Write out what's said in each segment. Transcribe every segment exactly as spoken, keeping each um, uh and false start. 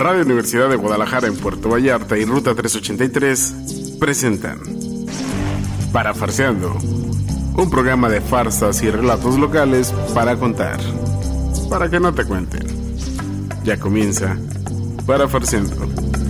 Radio Universidad de Guadalajara en Puerto Vallarta y Ruta trescientos ochenta y tres presentan Parafarseando, un programa de farsas y relatos locales para contar, para que no te cuenten. Ya comienza Parafarseando.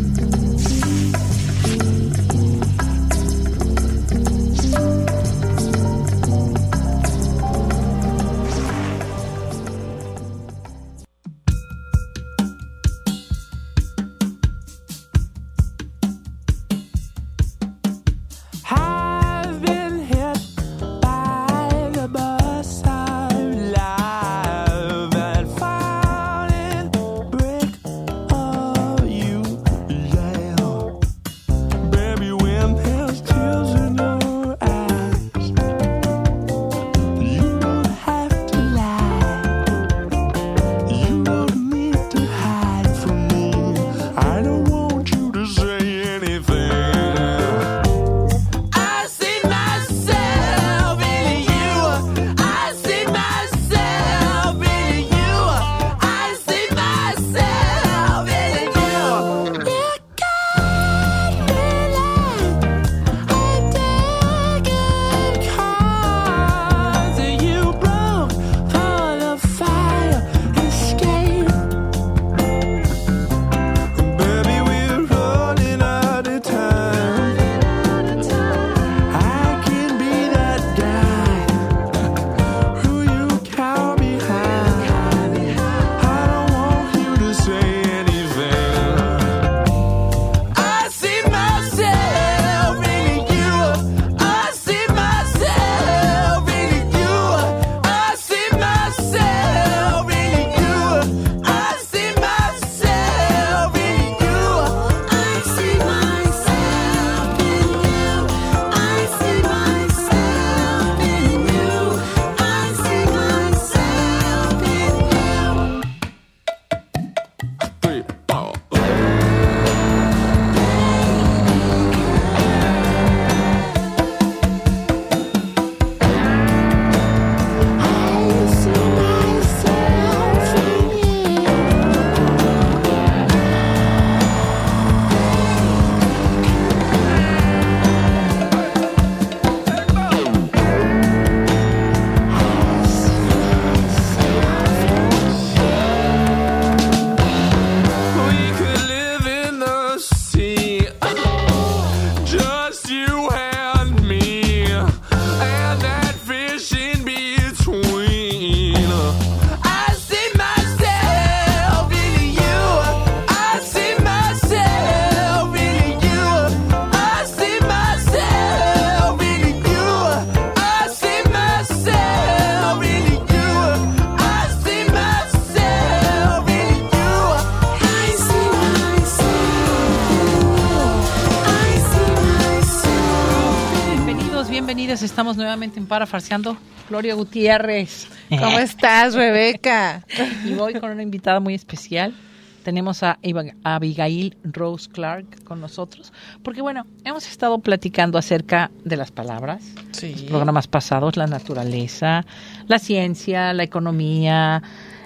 Estamos nuevamente en Parafarseando. Gloria Gutiérrez. ¿Cómo estás, Rebeca? Y voy con una invitada muy especial. Tenemos a Abigail Rose Clark con nosotros. Porque, bueno, hemos estado platicando acerca de las palabras. Sí. Los programas pasados, la naturaleza, la ciencia, la economía,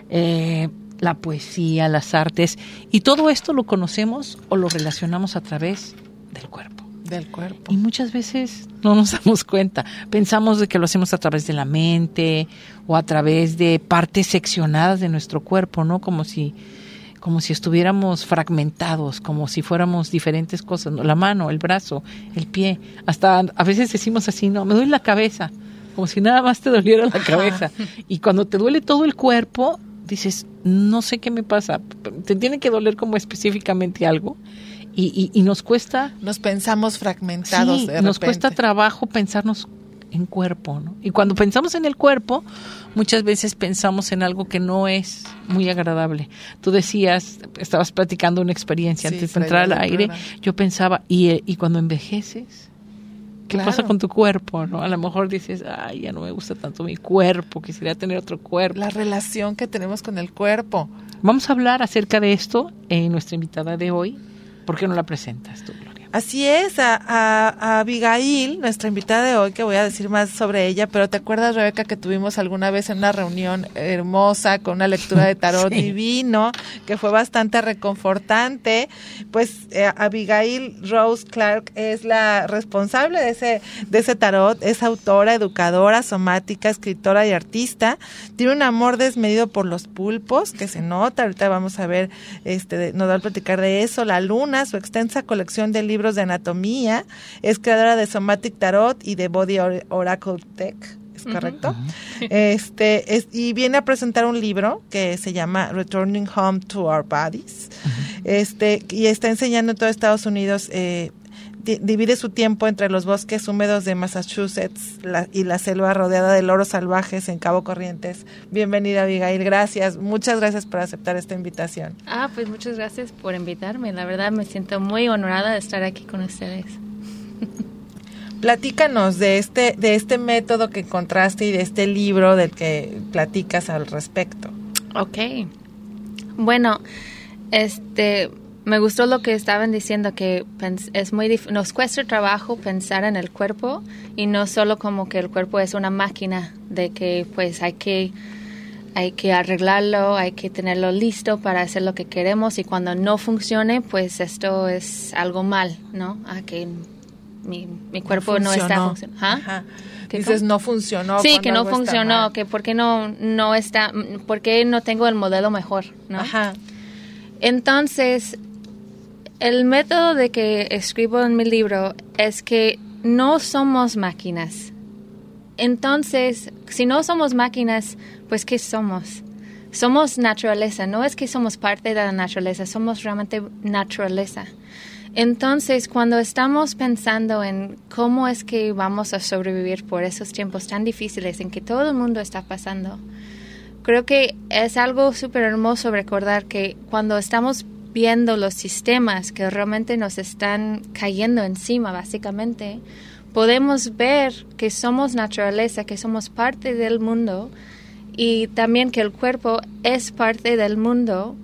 eh, la poesía, las artes. Y todo esto lo conocemos o lo relacionamos a través del cuerpo. Del cuerpo. Y muchas veces no nos damos cuenta. Pensamos de que lo hacemos a través de la mente o a través de partes seccionadas de nuestro cuerpo, ¿no? Como si, como si estuviéramos fragmentados, como si fuéramos diferentes cosas, ¿no? La mano, el brazo, el pie. Hasta a veces decimos así, no, me duele la cabeza, como si nada más te doliera la cabeza. Y cuando te duele todo el cuerpo, dices, no sé qué me pasa. Te tiene que doler como específicamente algo. Y, y, y nos cuesta... Nos pensamos fragmentados sí, de repente. Nos cuesta trabajo pensarnos en cuerpo, ¿no? Y cuando pensamos en el cuerpo, muchas veces pensamos en algo que no es muy agradable. Tú decías, estabas platicando una experiencia sí, antes de entrar al aire, programa. Yo pensaba, y, y cuando envejeces, ¿qué claro. pasa con tu cuerpo, no? A lo mejor dices, ay, ya no me gusta tanto mi cuerpo, quisiera tener otro cuerpo. La relación que tenemos con el cuerpo. Vamos a hablar acerca de esto en nuestra invitada de hoy. ¿Por qué no la presentas tú, Gloria? Así es, a, a, a Abigail, nuestra invitada de hoy, que voy a decir más sobre ella, pero ¿te acuerdas, Rebeca, que tuvimos alguna vez en una reunión hermosa con una lectura de tarot sí. divino, que fue bastante reconfortante? Pues eh, Abigail Rose Clark es la responsable de ese, de ese tarot, es autora, educadora, somática, escritora y artista, tiene un amor desmedido por los pulpos, que se nota, ahorita vamos a ver, este, nos va a platicar de eso, la luna, su extensa colección de libros de anatomía, es creadora de Somatic Tarot y de Body Oracle Tech, ¿es correcto? Uh-huh. Este es, y viene a presentar un libro que se llama Returning Home to Our Bodies, uh-huh. este y está enseñando en todo Estados Unidos. Eh, di, divide su tiempo entre los bosques húmedos de Massachusetts la, y la selva rodeada de loros salvajes en Cabo Corrientes. Bienvenida, Abigail, gracias, muchas gracias por aceptar esta invitación. Ah, pues muchas gracias por invitarme, la verdad me siento muy honorada de estar aquí con ustedes. Platícanos de este, de este método que encontraste y de este libro del que platicas al respecto. Ok, bueno, este... me gustó lo que estaban diciendo, que es muy dif- nos cuesta trabajo pensar en el cuerpo y no solo como que el cuerpo es una máquina de que pues hay que hay que arreglarlo, hay que tenerlo listo para hacer lo que queremos y cuando no funcione pues esto es algo mal, ¿no? Ah, que mi, mi cuerpo no, no está funcionando. ¿Ah? Ajá. Dices no funcionó. Sí, que no funcionó, que por qué no no está, por qué no tengo el modelo mejor, ¿no? Ajá. Entonces el método de que escribo en mi libro es que no somos máquinas. Entonces, si no somos máquinas, pues ¿qué somos? Somos naturaleza, no es que somos parte de la naturaleza, somos realmente naturaleza. Entonces, cuando estamos pensando en cómo es que vamos a sobrevivir por esos tiempos tan difíciles en que todo el mundo está pasando, creo que es algo súper hermoso recordar que cuando estamos viendo los sistemas que realmente nos están cayendo encima, básicamente, podemos ver que somos naturaleza, que somos parte del mundo y también que el cuerpo es parte del mundo.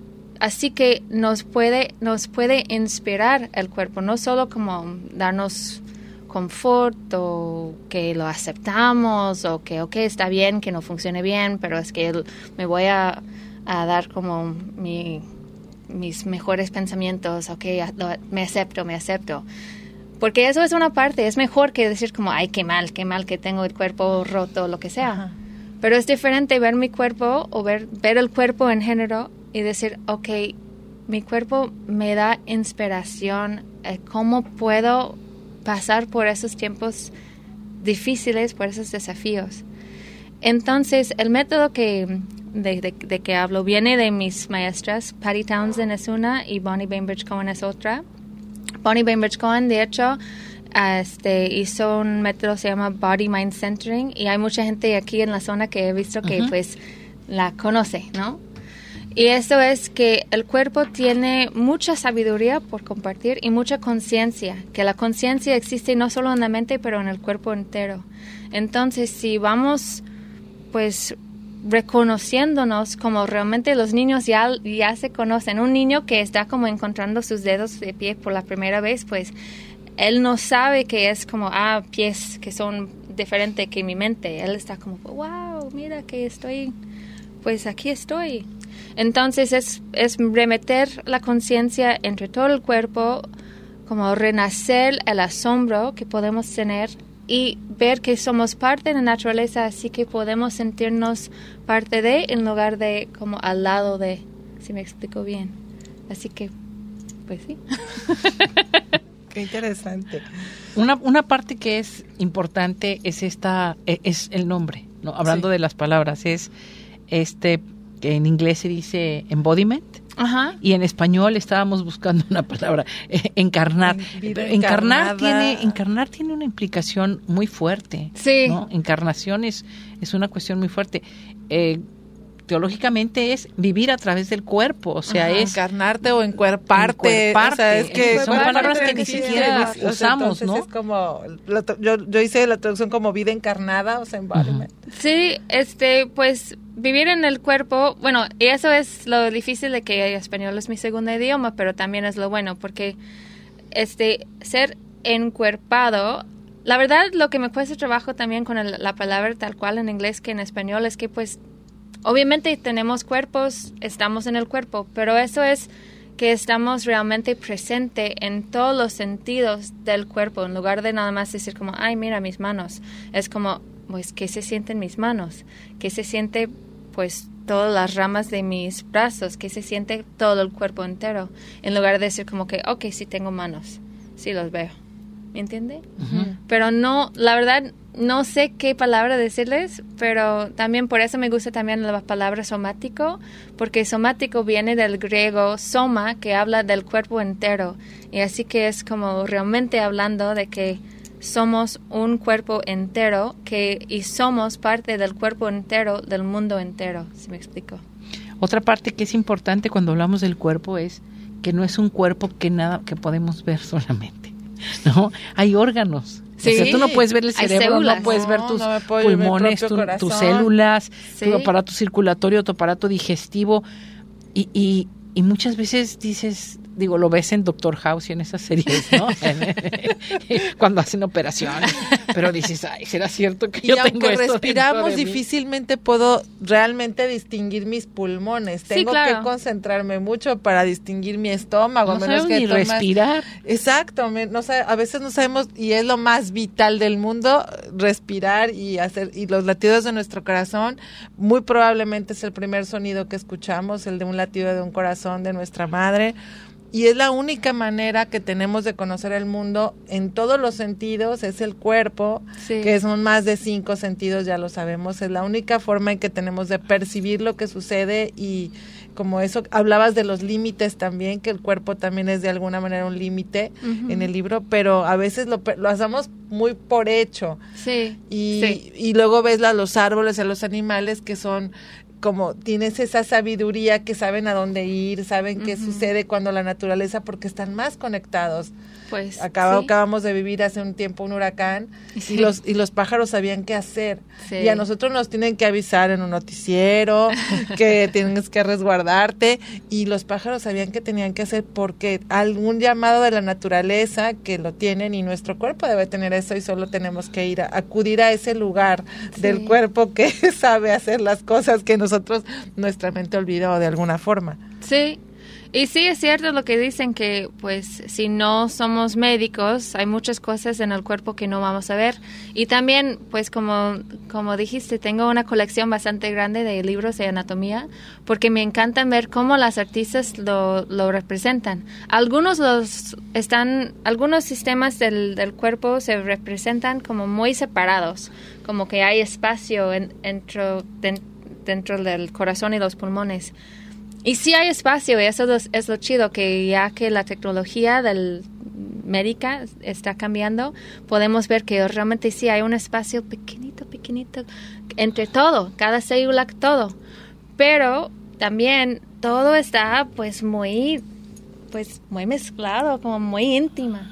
Así que nos puede, nos puede inspirar el cuerpo, no solo como darnos confort o que lo aceptamos o que, ok, está bien que no funcione bien, pero es que me voy a, a dar como mi... mis mejores pensamientos, ok, me acepto, me acepto. Porque eso es una parte, es mejor que decir como, ay, qué mal, qué mal que tengo el cuerpo roto, lo que sea. Ajá. Pero es diferente ver mi cuerpo o ver, ver el cuerpo en género y decir, ok, mi cuerpo me da inspiración, eh, ¿cómo puedo pasar por esos tiempos difíciles, por esos desafíos? Entonces, el método que... De, de, de que hablo viene de mis maestras. Patty Townsend es una y Bonnie Bainbridge Cohen es otra. Bonnie Bainbridge Cohen, de hecho, este, hizo un método que se llama Body Mind Centering y hay mucha gente aquí en la zona que he visto que uh-huh. pues la conoce, ¿no? Y eso es que el cuerpo tiene mucha sabiduría por compartir y mucha conciencia, que la conciencia existe no solo en la mente, pero en el cuerpo entero. Entonces, si vamos, pues, reconociéndonos como realmente los niños ya, ya se conocen. Un niño que está como encontrando sus dedos de pie por la primera vez, pues él no sabe que es como, ah, pies que son diferentes que mi mente. Él está como, wow, mira que estoy, pues aquí estoy. Entonces es, es remeter la conciencia entre todo el cuerpo, como renacer el asombro que podemos tener y ver que somos parte de la naturaleza, así que podemos sentirnos parte de, en lugar de como al lado de, si me explico bien. Así que, pues sí. Qué interesante. Una, una parte que es importante es esta, es el nombre, ¿no? Hablando sí. de las palabras, es este, que en inglés se dice embodiment. Ajá. Y en español estábamos buscando una palabra, eh, encarnar. Encarnar tiene, encarnar tiene una implicación muy fuerte. Sí. ¿no? Encarnación es, es una cuestión muy fuerte. Eh, teológicamente es vivir a través del cuerpo, o sea, Ajá, es encarnarte o encuerparte, encuerparte. O sea, es que son palabras que ni siquiera o sea, usamos, ¿no? Es como lo, yo yo hice la traducción como vida encarnada, o sea, embodiment. Uh-huh. Sí, este, pues vivir en el cuerpo, bueno, y eso es lo difícil de que el español es mi segundo idioma, pero también es lo bueno porque este, ser encuerpado, la verdad lo que me cuesta trabajo también con el, la palabra tal cual en inglés que en español es que pues obviamente tenemos cuerpos, estamos en el cuerpo, pero eso es que estamos realmente presentes en todos los sentidos del cuerpo, en lugar de nada más decir como, ay, mira mis manos. Es como, pues, ¿qué se siente en mis manos? ¿Qué se siente, pues, todas las ramas de mis brazos? ¿Qué se siente todo el cuerpo entero? En lugar de decir como que, ok, sí tengo manos, sí los veo. ¿Me entiende? Uh-huh. Pero no, la verdad, no sé qué palabra decirles, pero también por eso me gusta también la palabra somático, porque somático viene del griego soma, que habla del cuerpo entero. Y así que es como realmente hablando de que somos un cuerpo entero que y somos parte del cuerpo entero del mundo entero, ¿sí me explico? Otra parte que es importante cuando hablamos del cuerpo es que no es un cuerpo que nada que podemos ver solamente, ¿no? Hay órganos. Sí, o sea, tú no puedes ver el cerebro, no puedes ver tus no, no pulmones, tu, tus células, sí. Tu aparato circulatorio, tu aparato digestivo y, y, y muchas veces dices, digo, lo ves en Doctor House y en esas series, ¿no? Cuando hacen operaciones, pero dices, ay, ¿será cierto que y yo tengo esto? Y aunque respiramos, de difícilmente puedo realmente distinguir mis pulmones. Sí, Tengo claro. que concentrarme mucho para distinguir mi estómago. No menos sabemos que ni tomas... respirar. Exacto, me, no sabe, a veces no sabemos, y es lo más vital del mundo, respirar y hacer, y los latidos de nuestro corazón, muy probablemente es el primer sonido que escuchamos, el de un latido de un corazón de nuestra madre. Y es la única manera que tenemos de conocer el mundo en todos los sentidos, es el cuerpo, sí. Que son más de cinco sentidos, ya lo sabemos, es la única forma en que tenemos de percibir lo que sucede y como eso, hablabas de los límites también, que el cuerpo también es de alguna manera un límite uh-huh. en el libro, pero a veces lo, lo hacemos muy por hecho. Sí, y, sí. y luego ves a los árboles, a los animales que son... como tienes esa sabiduría que saben a dónde ir, saben uh-huh. qué sucede cuando la naturaleza, porque están más conectados. Pues Acab- sí. Acabamos de vivir hace un tiempo un huracán sí. y los y los pájaros sabían qué hacer. Sí. Y a nosotros nos tienen que avisar en un noticiero que tienes que resguardarte y los pájaros sabían qué tenían que hacer porque algún llamado de la naturaleza que lo tienen y nuestro cuerpo debe tener eso y solo tenemos que ir a acudir a ese lugar sí. del cuerpo que sabe hacer las cosas que nosotros nuestra mente olvidó de alguna forma. Sí. Y sí es cierto lo que dicen que pues si no somos médicos hay muchas cosas en el cuerpo que no vamos a ver y también pues como como dijiste tengo una colección bastante grande de libros de anatomía porque me encanta ver cómo las artistas lo, lo representan. Algunos los están algunos sistemas del, del cuerpo se representan como muy separados, como que hay espacio en, dentro de, dentro del corazón y los pulmones. Y sí hay espacio, y eso es lo chido, que ya que la tecnología del médica está cambiando, podemos ver que realmente sí hay un espacio pequeñito, pequeñito, entre todo, cada célula, todo. Pero también todo está pues muy, pues muy mezclado, como muy íntima.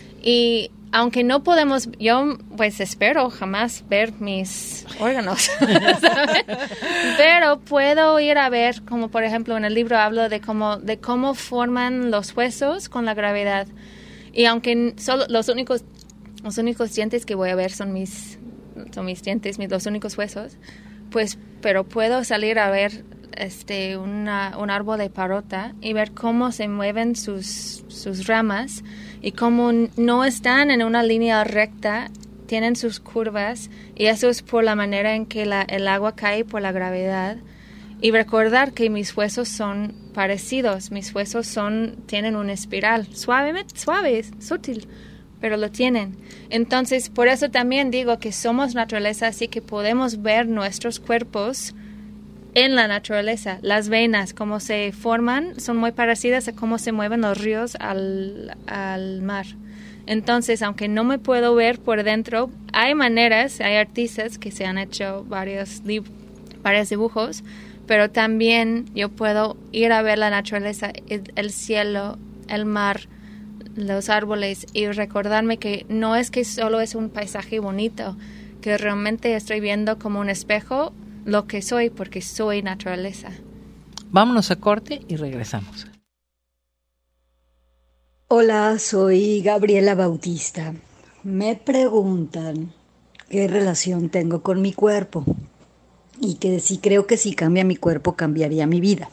Y aunque no podemos, yo pues espero jamás ver mis órganos, ¿sabes? Pero puedo ir a ver, como por ejemplo en el libro hablo de cómo, de cómo forman los huesos con la gravedad. Y aunque solo los únicos, los únicos dientes que voy a ver son mis, son mis dientes, mis, los únicos huesos, pues, pero puedo salir a ver este una, un árbol de parota y ver cómo se mueven sus, sus ramas y cómo no están en una línea recta, tienen sus curvas y eso es por la manera en que la, el agua cae por la gravedad. Y recordar que mis huesos son parecidos, mis huesos son tienen una espiral, suavemente, suave, sutil, pero lo tienen. Entonces, por eso también digo que somos naturaleza, así que podemos ver nuestros cuerpos en la naturaleza. Las venas, cómo se forman, son muy parecidas a cómo se mueven los ríos al, al mar. Entonces, aunque no me puedo ver por dentro, hay maneras, hay artistas que se han hecho varios, varios dibujos, pero también yo puedo ir a ver la naturaleza, el, el cielo, el mar, los árboles y recordarme que no es que solo es un paisaje bonito, que realmente estoy viendo como un espejo lo que soy, porque soy naturaleza. Vámonos a corte y regresamos. Hola, soy Gabriela Bautista. Me preguntan qué relación tengo con mi cuerpo y que si creo que si cambia mi cuerpo cambiaría mi vida.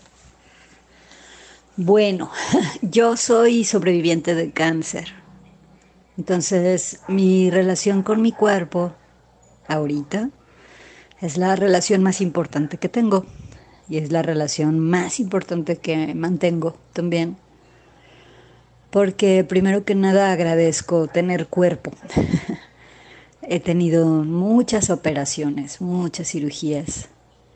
Bueno, yo soy sobreviviente de cáncer. Entonces, mi relación con mi cuerpo ahorita es la relación más importante que tengo y es la relación más importante que mantengo también. Porque primero que nada agradezco tener cuerpo. He tenido muchas operaciones, muchas cirugías.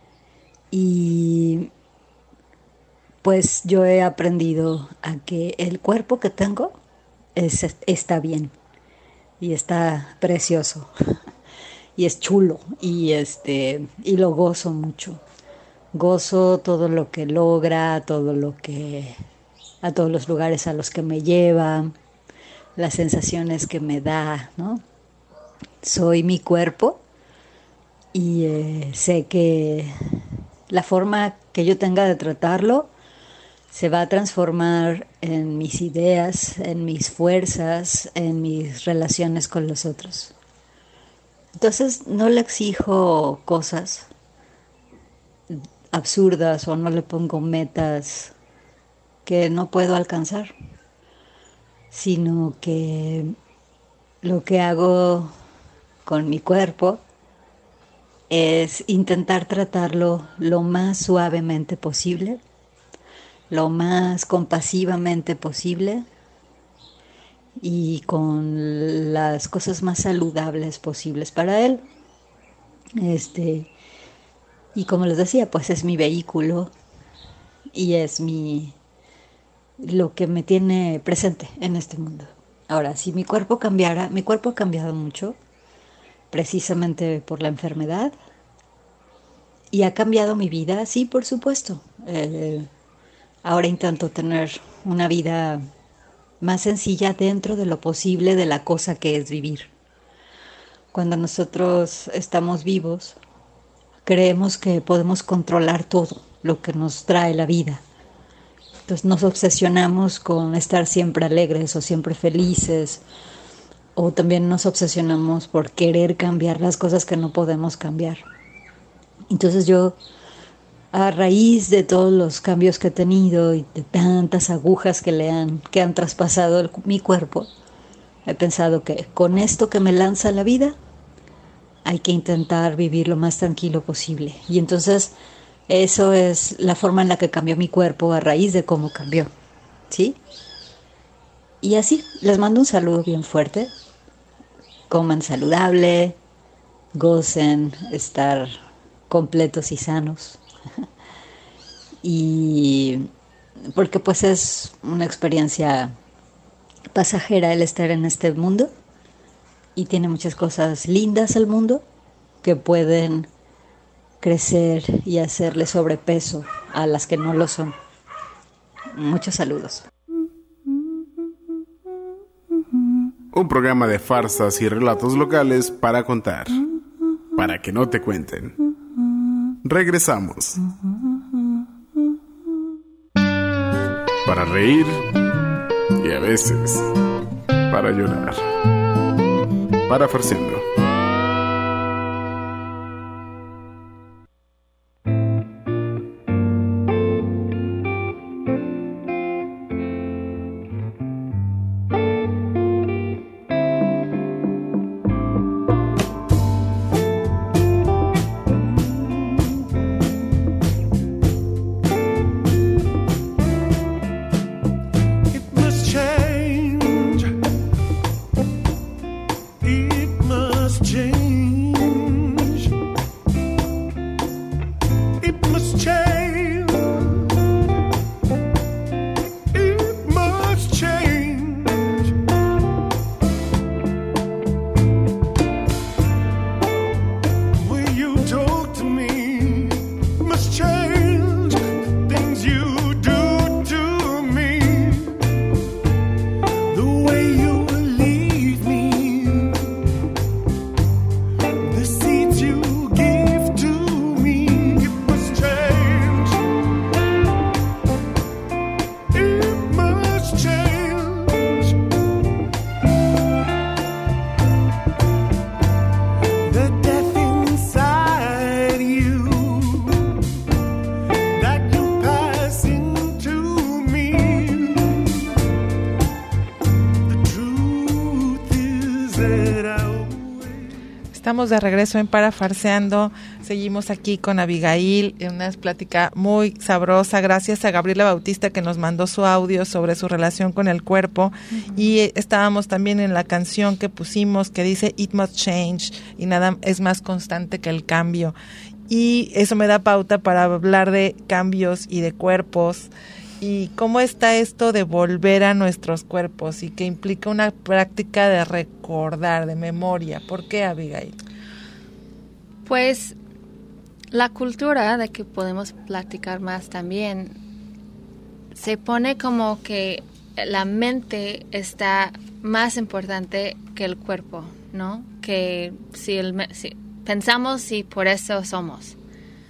Y pues yo he aprendido a que el cuerpo que tengo es, está bien. Y está precioso. Y es chulo. Y, este, y lo gozo mucho. Gozo todo lo que logra, todo lo que... a todos los lugares a los que me lleva, las sensaciones que me da, ¿no? Soy mi cuerpo y eh, sé que la forma que yo tenga de tratarlo se va a transformar en mis ideas, en mis fuerzas, en mis relaciones con los otros. Entonces no le exijo cosas absurdas o no le pongo metas que no puedo alcanzar, sino que lo que hago con mi cuerpo es intentar tratarlo lo más suavemente posible, lo más compasivamente posible y con las cosas más saludables posibles para él. Este, y como les decía, pues es mi vehículo y es mi lo que me tiene presente en este mundo. Ahora, si mi cuerpo cambiara, mi cuerpo ha cambiado mucho, precisamente por la enfermedad, y ha cambiado mi vida, sí, por supuesto. Eh, ahora intento tener una vida más sencilla dentro de lo posible de la cosa que es vivir. Cuando nosotros estamos vivos, creemos que podemos controlar todo lo que nos trae la vida. Entonces nos obsesionamos con estar siempre alegres o siempre felices, o también nos obsesionamos por querer cambiar las cosas que no podemos cambiar. Entonces yo, a raíz de todos los cambios que he tenido y de tantas agujas que le han, que han traspasado el, mi cuerpo, he pensado que con esto que me lanza la vida, hay que intentar vivir lo más tranquilo posible. Y entonces eso es la forma en la que cambió mi cuerpo a raíz de cómo cambió, ¿sí? Y así, les mando un saludo bien fuerte. Coman saludable, gocen estar completos y sanos. Y porque pues es una experiencia pasajera el estar en este mundo y tiene muchas cosas lindas el mundo que pueden crecer y hacerle sobrepeso a las que no lo son. Muchos saludos. Un programa de farsas y relatos locales para contar, para que no te cuenten. Regresamos. Para reír y a veces para llorar. Para Farciendo. It must Estamos de regreso en Parafarseando. Seguimos aquí con Abigail en una plática muy sabrosa. Gracias a Gabriela Bautista que nos mandó su audio sobre su relación con el cuerpo. Uh-huh. Y eh, estábamos también en la canción que pusimos que dice It must change y nada es más constante que el cambio. Y eso me da pauta para hablar de cambios y de cuerpos. ¿Y cómo está esto de volver a nuestros cuerpos y que implica una práctica de recordar, de memoria? ¿Por qué, Abigail? Pues la cultura de que podemos platicar más también se pone como que la mente está más importante que el cuerpo, ¿no? Que si, el, si pensamos si por eso somos.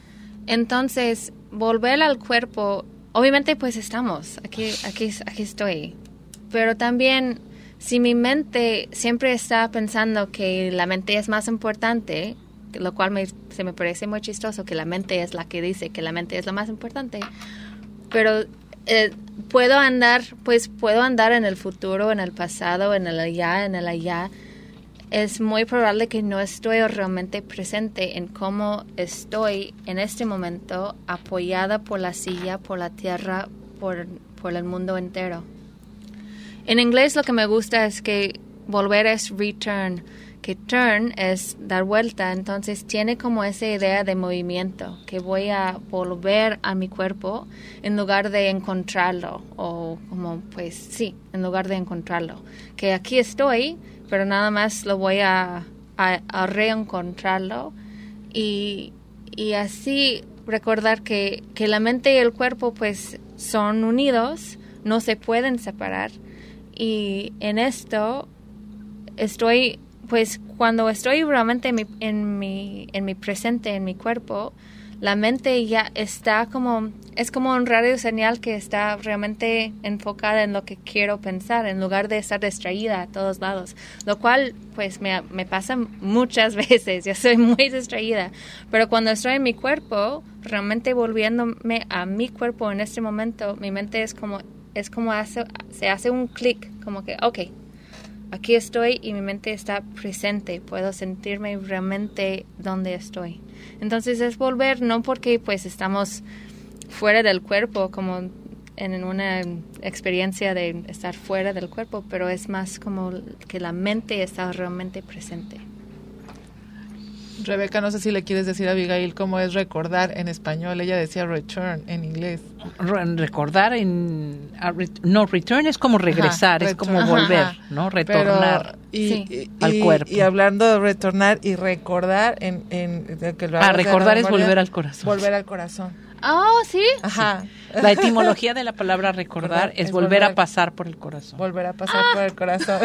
Entonces, volver al cuerpo... Obviamente, pues estamos, aquí, aquí, aquí estoy. Pero también, si mi mente siempre está pensando que la mente es más importante, lo cual me, se me parece muy chistoso, que la mente es la que dice que la mente es la más importante, pero eh, puedo andar, pues puedo andar en el futuro, en el pasado, en el allá, en el allá. Es muy probable que no estoy realmente presente en cómo estoy en este momento apoyada por la silla, por la tierra, por, por el mundo entero. En inglés lo que me gusta es que volver es return, que turn es dar vuelta, entonces tiene como esa idea de movimiento, que voy a volver a mi cuerpo en lugar de encontrarlo, o como pues sí, en lugar de encontrarlo, que aquí estoy, pero nada más lo voy a, a, a reencontrarlo y, y así recordar que, que la mente y el cuerpo pues son unidos, no se pueden separar y en esto estoy, pues cuando estoy realmente en mi, en mi, en mi presente, en mi cuerpo, la mente ya está como, es como un radio señal que está realmente enfocada en lo que quiero pensar, en lugar de estar distraída a todos lados, lo cual pues me, me pasa muchas veces, yo soy muy distraída, pero cuando estoy en mi cuerpo, realmente volviéndome a mi cuerpo en este momento, mi mente es como, es como hace, se hace un clic, como que, ok, aquí estoy y mi mente está presente, puedo sentirme realmente donde estoy. Entonces es volver, no porque pues estamos fuera del cuerpo, como en una experiencia de estar fuera del cuerpo, pero es más como que la mente está realmente presente. Rebeca, no sé si le quieres decir a Abigail cómo es recordar en español. Ella decía return en inglés. Re- recordar en... No, return es como regresar, ajá, es como volver, ajá, ¿no? Retornar. Pero, y, sí, y, al y, cuerpo. Y hablando de retornar y recordar, en, en, de que lo ah, recordar memoria, es volver al corazón. Volver al corazón. Oh, ¿sí? Ajá. Sí. La etimología de la palabra recordar es, es volver, volver a pasar por el corazón. Volver a pasar ah. por el corazón.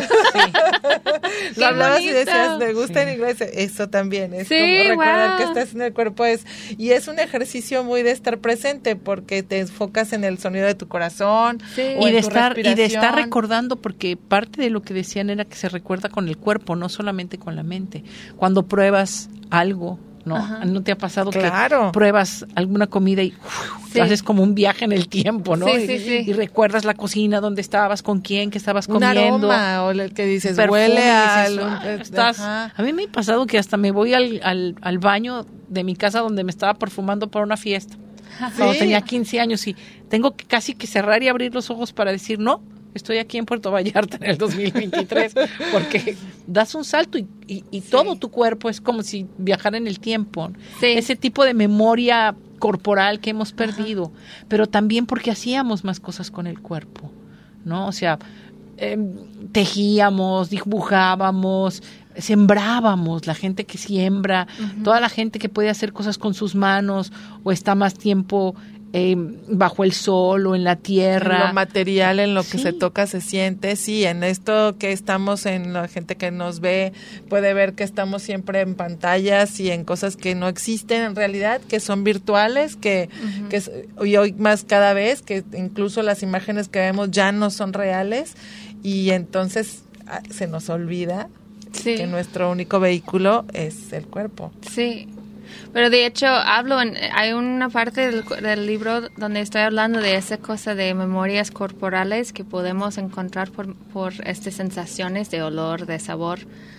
Sí. Lo hablabas bonito. Y decías, me gusta sí. en inglés. Eso también es sí, como recordar wow. que estás en el cuerpo. es Y es un ejercicio muy de estar presente porque te enfocas en el sonido de tu corazón. Sí. O y, en de tu estar, y de estar recordando, porque parte de lo que decían era que se recuerda con el cuerpo, no solamente con la mente. Cuando pruebas algo, ¿no? Ajá. ¿No te ha pasado claro. que pruebas alguna comida y uf, sí. haces como un viaje en el tiempo, ¿no? Sí, sí, sí. Y, y recuerdas la cocina, dónde estabas, con quién, qué estabas un comiendo. Un aroma, o el que dices, huele a... Ah, estás, a mí me ha pasado que hasta me voy al, al, al baño de mi casa donde me estaba perfumando para una fiesta. ¿Sí? Cuando tenía quince años y tengo que casi que cerrar y abrir los ojos para decir, no, estoy aquí en Puerto Vallarta en el dos mil veintitrés, porque das un salto y, y, y sí. todo tu cuerpo es como si viajara en el tiempo. Sí. Ese tipo de memoria corporal que hemos perdido, ajá. pero también porque hacíamos más cosas con el cuerpo, ¿no? O sea, eh, tejíamos, dibujábamos, sembrábamos, la gente que siembra, uh-huh. toda la gente que puede hacer cosas con sus manos o está más tiempo Eh, bajo el sol o en la tierra. En lo material, en lo que sí. se toca, se siente. Sí, en esto que estamos, en la gente que nos ve, puede ver que estamos siempre en pantallas y en cosas que no existen en realidad, que son virtuales, que, uh-huh. que y hoy más cada vez, que incluso las imágenes que vemos ya no son reales y entonces se nos olvida sí. que nuestro único vehículo es el cuerpo. Sí. Pero de hecho, hablo, en, hay una parte del, del libro donde estoy hablando de esa cosa de memorias corporales que podemos encontrar por, por estas sensaciones de olor, de sabor.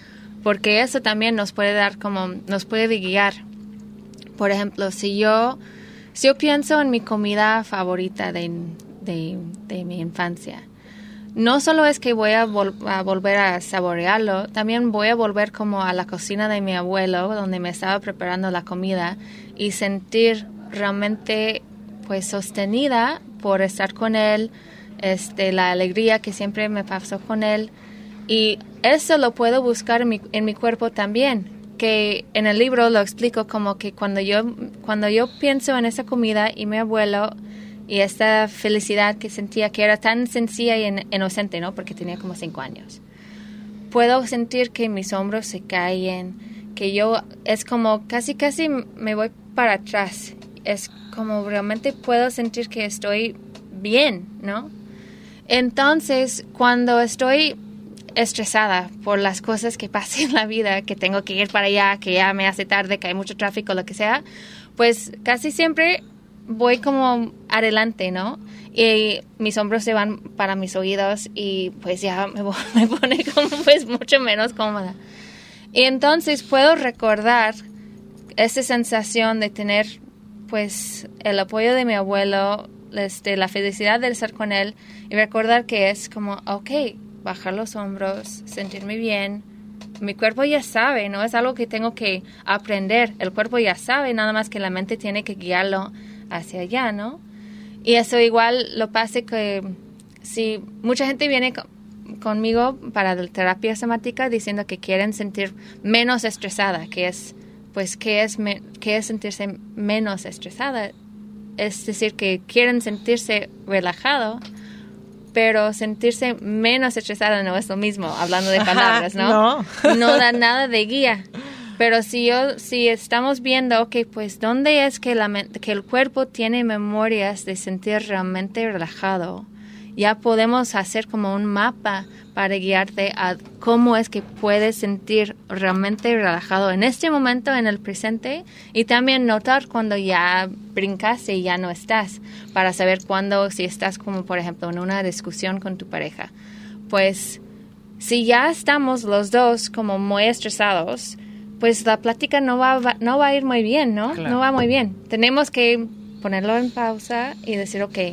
porque eso también nos puede dar como, nos puede guiar. Por ejemplo, si yo, si yo pienso en mi comida favorita de, de, de mi infancia, no solo es que voy a, vol- a volver a saborearlo, también voy a volver como a la cocina de mi abuelo, donde me estaba preparando la comida, y sentir realmente pues sostenida por estar con él, este, la alegría que siempre me pasó con él. Y eso lo puedo buscar en mi, en mi cuerpo también, que en el libro lo explico como que cuando yo, cuando yo pienso en esa comida y mi abuelo y esta felicidad que sentía, que era tan sencilla y en, inocente, ¿no? Porque tenía como cinco años. Puedo sentir que mis hombros se caen, que yo es como casi casi me voy para atrás. Es como realmente puedo sentir que estoy bien, ¿no? Entonces, cuando estoy estresada por las cosas que pasan en la vida, que tengo que ir para allá, que ya me hace tarde, que hay mucho tráfico, lo que sea, pues casi siempre voy como adelante, ¿no? Y mis hombros se van para mis oídos y pues ya me, me pone como pues mucho menos cómoda. Y entonces puedo recordar esa sensación de tener pues el apoyo de mi abuelo, este, la felicidad de estar con él y recordar que es como, ok, bajar los hombros, sentirme bien. Mi cuerpo ya sabe, no es algo que tengo que aprender. El cuerpo ya sabe, nada más que la mente tiene que guiarlo hacia allá, ¿no? Y eso igual lo pasa que si mucha gente viene co- conmigo para la terapia somática diciendo que quieren sentir menos estresada, que es, pues, ¿qué es, me- qué es sentirse menos estresada? Es decir, que quieren sentirse relajado, pero sentirse menos estresada no es lo mismo, hablando de palabras, ¿no? No. No da nada de guía. Pero si yo, si estamos viendo, ok, pues, ¿dónde es que, la, que el cuerpo tiene memorias de sentir realmente relajado? Ya podemos hacer como un mapa para guiarte a cómo es que puedes sentir realmente relajado en este momento, en el presente, y también notar cuando ya brincaste y ya no estás, para saber cuándo, si estás como, por ejemplo, en una discusión con tu pareja. Pues, si ya estamos los dos como muy estresados, pues la plática no va, va, no va a ir muy bien, ¿no? Claro. No va muy bien. Tenemos que ponerlo en pausa y decir, ok,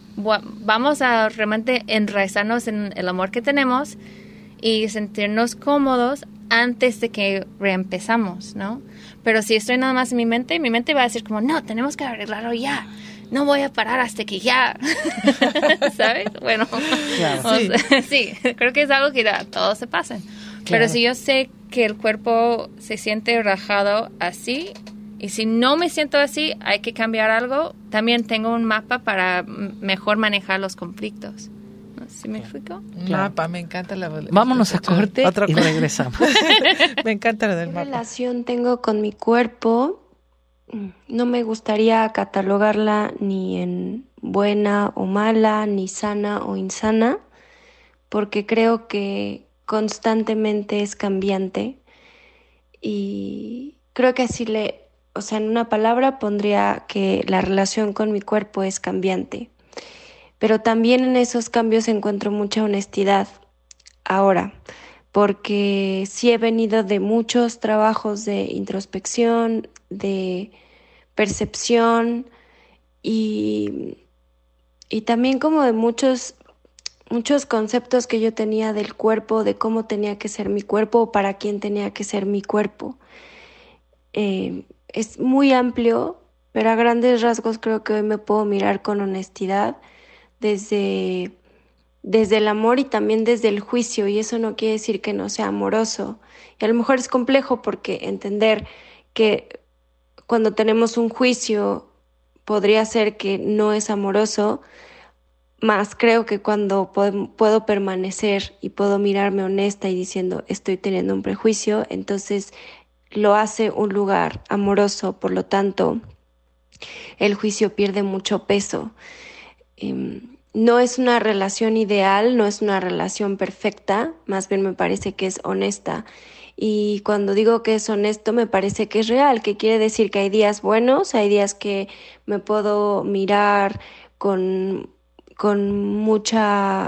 vamos a realmente enraizarnos en el amor que tenemos y sentirnos cómodos antes de que reempezamos, ¿no? Pero si estoy nada más en mi mente, mi mente va a decir como, no, tenemos que arreglarlo ya. No voy a parar hasta que ya. ¿Sabes? Bueno, Claro. o sea, sí, creo que es algo que a todos se pasan. Claro. Pero si yo sé que el cuerpo se siente relajado así, y si no me siento así, hay que cambiar algo, también tengo un mapa para m- mejor manejar los conflictos. ¿No sé si me explico? Claro. Mapa, me encanta la... Vámonos a corte Otro y corte. regresamos. Me encanta lo del ¿Qué mapa. relación tengo con mi cuerpo? No me gustaría catalogarla ni en buena o mala, ni sana o insana, porque creo que constantemente es cambiante y creo que así le, o sea, en una palabra pondría que la relación con mi cuerpo es cambiante, pero también en esos cambios encuentro mucha honestidad ahora, porque sí he venido de muchos trabajos de introspección, de percepción y, y también como de muchos, muchos conceptos que yo tenía del cuerpo, de cómo tenía que ser mi cuerpo o para quién tenía que ser mi cuerpo. Eh, es muy amplio, pero a grandes rasgos creo que hoy me puedo mirar con honestidad desde... desde el amor y también desde el juicio, y eso no quiere decir que no sea amoroso. Y a lo mejor es complejo porque entender que cuando tenemos un juicio podría ser que no es amoroso, más creo que cuando puedo, puedo permanecer y puedo mirarme honesta y diciendo estoy teniendo un prejuicio, entonces lo hace un lugar amoroso, por lo tanto el juicio pierde mucho peso. Eh, No es una relación ideal, no es una relación perfecta, más bien me parece que es honesta. Y cuando digo que es honesto, me parece que es real, que quiere decir que hay días buenos, hay días que me puedo mirar con, con mucha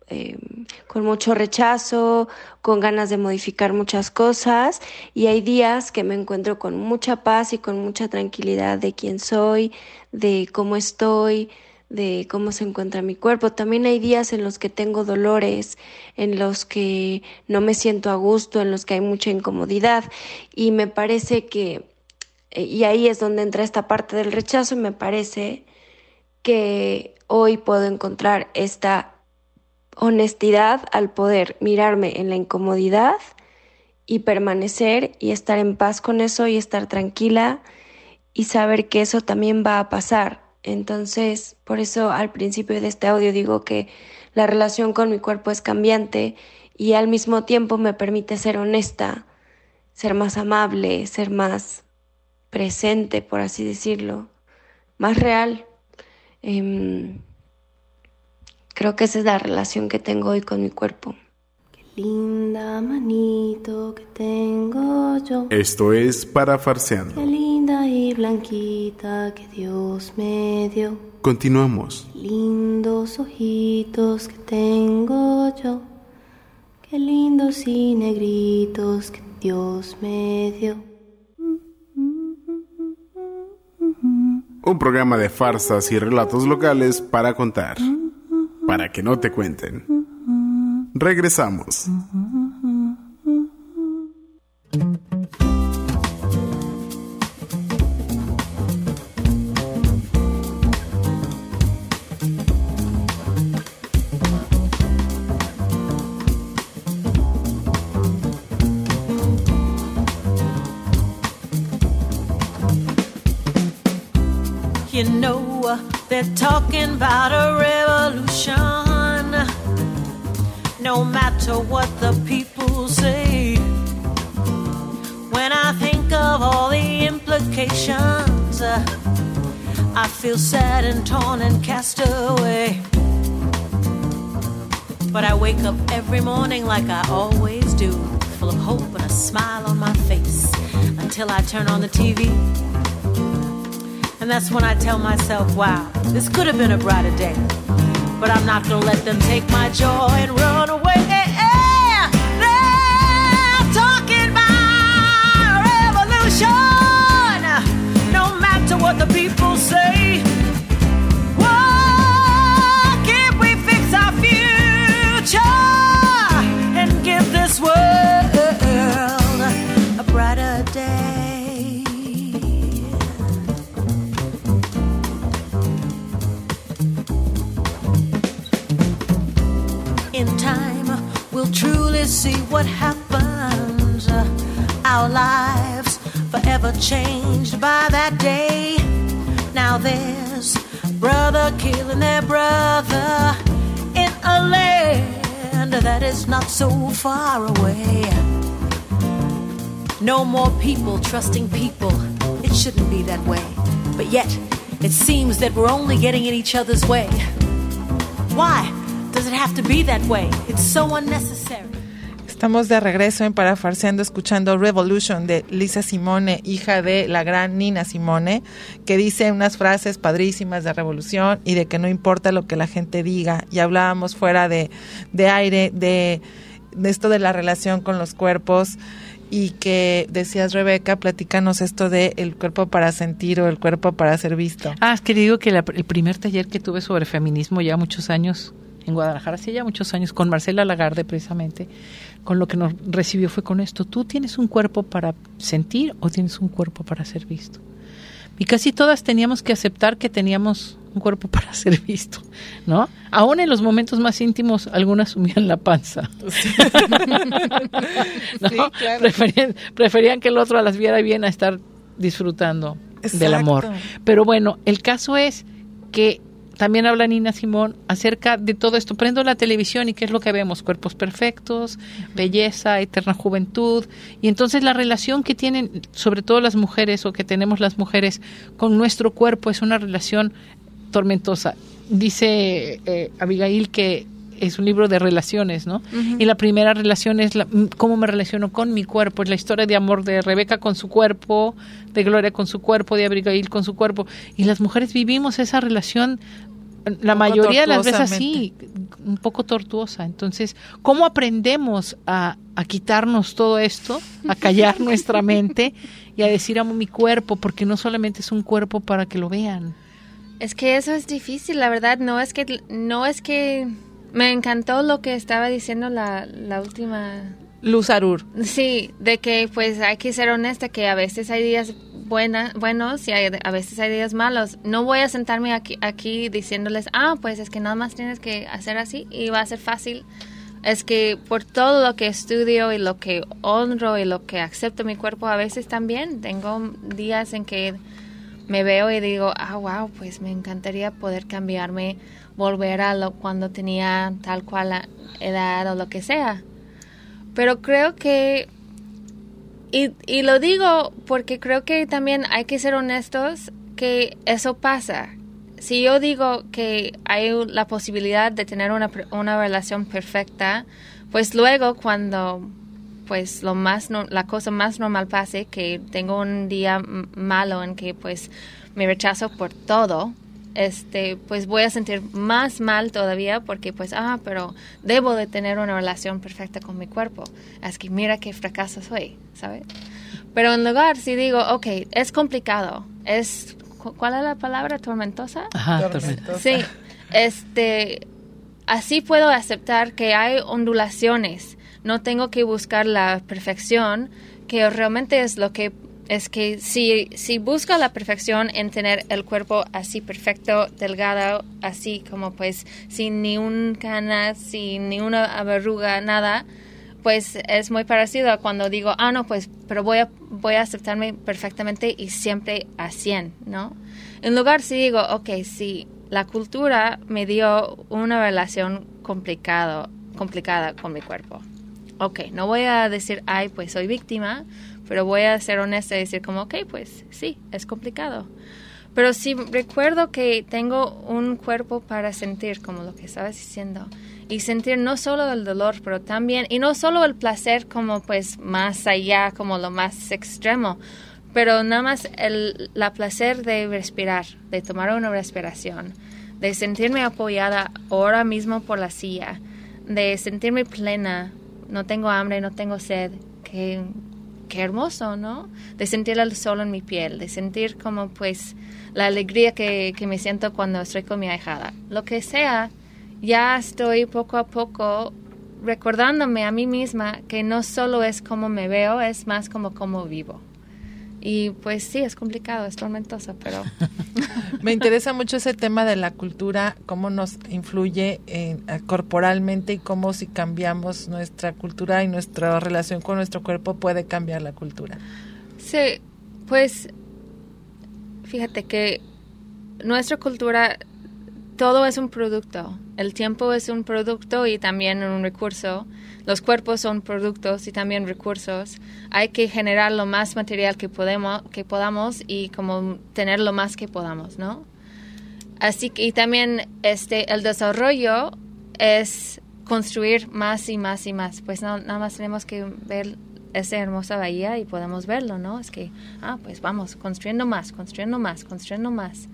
eh, con mucho rechazo, con ganas de modificar muchas cosas, y hay días que me encuentro con mucha paz y con mucha tranquilidad de quién soy, de cómo estoy, de cómo se encuentra mi cuerpo. También hay días en los que tengo dolores, en los que no me siento a gusto, en los que hay mucha incomodidad, y me parece que, y ahí es donde entra esta parte del rechazo, me parece que hoy puedo encontrar esta honestidad al poder mirarme en la incomodidad y permanecer y estar en paz con eso y estar tranquila y saber que eso también va a pasar. Entonces, por eso al principio de este audio digo que la relación con mi cuerpo es cambiante y al mismo tiempo me permite ser honesta, ser más amable, ser más presente, por así decirlo, más real. Eh, creo que esa es la relación que tengo hoy con mi cuerpo. Qué linda manito que tengo yo. Esto es Parafarseando. Qué linda y blanquita que Dios me dio. Continuamos. Qué lindos ojitos que tengo yo. Qué lindos y negritos que Dios me dio. Un programa de farsas y relatos locales para contar, para que no te cuenten. Regresamos. You know, uh, they're talking about a revolution. No matter what the people say. When I think of all the implications, uh, I feel sad and torn and cast away. But I wake up every morning like I always do, full of hope and a smile on my face, until I turn on the T V. And that's when I tell myself, wow, this could have been a brighter day. But I'm not gonna let them take my joy and run away. They're talking about revolution. No matter what the people say. Why can't we fix our future and give this world a brighter day? In time, we'll truly see what happens. Uh, our lives forever changed by that day. Now there's brother killing their brother in a land that is not so far away. No more people trusting people. It shouldn't be that way. But yet, it seems that we're only getting in each other's way. Why? Does it have to be that way? It's so unnecessary. Estamos de regreso en Parafarseando escuchando Revolution de Lisa Simone, hija de la gran Nina Simone, que dice unas frases padrísimas de revolución y de que no importa lo que la gente diga. Y hablábamos fuera de, de aire de, de esto de la relación con los cuerpos y que decías, Rebeca, platícanos esto de el cuerpo para sentir o el cuerpo para ser visto. Ah, es que digo que la, el primer taller que tuve sobre feminismo ya muchos años en Guadalajara, hace ya muchos años, con Marcela Lagarde precisamente, con lo que nos recibió fue con esto: ¿tú tienes un cuerpo para sentir o tienes un cuerpo para ser visto? Y casi todas teníamos que aceptar que teníamos un cuerpo para ser visto, ¿no? Aún en los momentos más íntimos, algunas sumían la panza. Sí. ¿No? Sí, claro. Preferían, preferían que el otro las viera bien a estar disfrutando. Exacto. Del amor. Pero bueno, el caso es que también habla Nina Simone acerca de todo esto. Prendo la televisión y ¿qué es lo que vemos? Cuerpos perfectos, belleza, eterna juventud. Y entonces la relación que tienen, sobre todo las mujeres, o que tenemos las mujeres con nuestro cuerpo, es una relación tormentosa. Dice eh, Abigail que es un libro de relaciones, ¿no? Uh-huh. Y la primera relación es la, cómo me relaciono con mi cuerpo. Es la historia de amor de Rebeca con su cuerpo, de Gloria con su cuerpo, de Abigail con su cuerpo. Y las mujeres vivimos esa relación, la mayoría de las veces así, un poco tortuosa. Entonces, ¿cómo aprendemos a, a quitarnos todo esto, a callar nuestra mente y a decir amo mi cuerpo? Porque no solamente es un cuerpo para que lo vean. Es que eso es difícil, la verdad. No es que, no es que me encantó lo que estaba diciendo la, la última... Luz Arur. Sí, de que pues hay que ser honesta, que a veces hay días buena, buenos y hay, a veces hay días malos. No voy a sentarme aquí, aquí diciéndoles, ah, pues es que nada más tienes que hacer así y va a ser fácil. Es que por todo lo que estudio y lo que honro y lo que acepto mi cuerpo, a veces también tengo días en que me veo y digo, ah, wow, pues me encantaría poder cambiarme, volver a lo cuando tenía tal cual edad o lo que sea. Pero creo que, y, y lo digo porque creo que también hay que ser honestos que eso pasa. Si yo digo que hay la posibilidad de tener una, una relación perfecta, pues luego cuando pues lo más no, la cosa más normal pase, que tengo un día malo en que pues me rechazo por todo, este pues voy a sentir más mal todavía porque pues ah pero debo de tener una relación perfecta con mi cuerpo, es que mira qué fracaso soy, ¿sabes? Pero en lugar si digo okay, es complicado, es ¿cuál es la palabra? Tormentosa. Ajá, tormentosa. Sí, este así puedo aceptar que hay ondulaciones, no tengo que buscar la perfección, que realmente es lo que es que si, si busco la perfección en tener el cuerpo así perfecto, delgado, así como pues sin ni un cana, sin ni una verruga, nada, pues es muy parecido a cuando digo, ah, no, pues, pero voy a, voy a aceptarme perfectamente y siempre a cien, ¿no? En lugar si digo, ok, si la cultura me dio una relación complicado, complicada con mi cuerpo. Ok, no voy a decir, ay, pues soy víctima, pero voy a ser honesta y decir como, ok, pues sí, es complicado. Pero si recuerdo que tengo un cuerpo para sentir, como lo que estabas diciendo, y sentir no solo el dolor, pero también, y no solo el placer como pues más allá, como lo más extremo, pero nada más el la placer de respirar, de tomar una respiración, de sentirme apoyada ahora mismo por la silla, de sentirme plena, no tengo hambre, no tengo sed, que... Qué hermoso, ¿no? De sentir el sol en mi piel, de sentir como pues la alegría que, que me siento cuando estoy con mi ahijada. Lo que sea, ya estoy poco a poco recordándome a mí misma que no solo es como me veo, es más como cómo vivo. Y pues sí, es complicado, es tormentoso, pero... Me interesa mucho ese tema de la cultura, cómo nos influye en, corporalmente y cómo si cambiamos nuestra cultura y nuestra relación con nuestro cuerpo puede cambiar la cultura. Sí, pues fíjate que nuestra cultura, todo es un producto. El tiempo es un producto y también un recurso. Los cuerpos son productos y también recursos. Hay que generar lo más material que podemos, que podamos y como tener lo más que podamos, ¿no? Así que y también este el desarrollo es construir más y más y más. Pues no, nada más tenemos que ver esa hermosa bahía y podemos verlo, ¿no? Es que, ah, pues vamos construyendo más, construyendo más, construyendo más.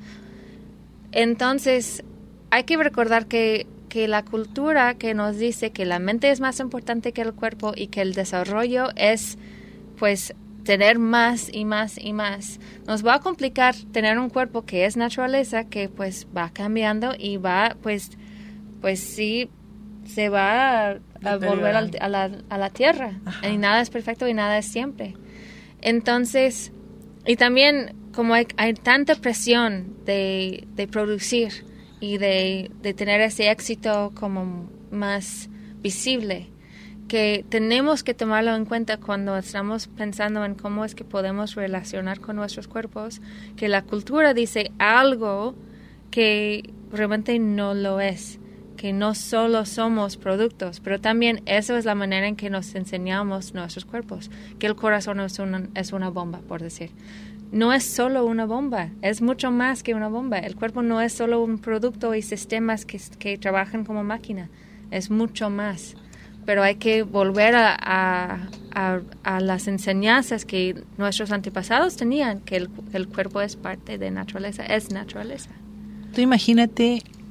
Entonces, hay que recordar que que la cultura que nos dice que la mente es más importante que el cuerpo y que el desarrollo es, pues, tener más y más y más, nos va a complicar tener un cuerpo que es naturaleza, que, pues, va cambiando y va, pues, pues sí, se va a, a volver al, a, la, a la tierra. Ajá. Y nada es perfecto y nada es siempre. Entonces, y también, como hay, hay tanta presión de, de producir y de, de tener ese éxito como más visible, que tenemos que tomarlo en cuenta cuando estamos pensando en cómo es que podemos relacionar con nuestros cuerpos, que la cultura dice algo que realmente no lo es, que no solo somos productos, pero también eso es la manera en que nos enseñamos nuestros cuerpos, que el corazón es una, es una bomba, por decir. No es solo una bomba, es mucho más que una bomba. El cuerpo no es solo un producto y sistemas que, que trabajan como máquina, es mucho más. Pero hay que volver a, a, a, a las enseñanzas que nuestros antepasados tenían, que el, el cuerpo es parte de naturaleza, es naturaleza. Tú imagínate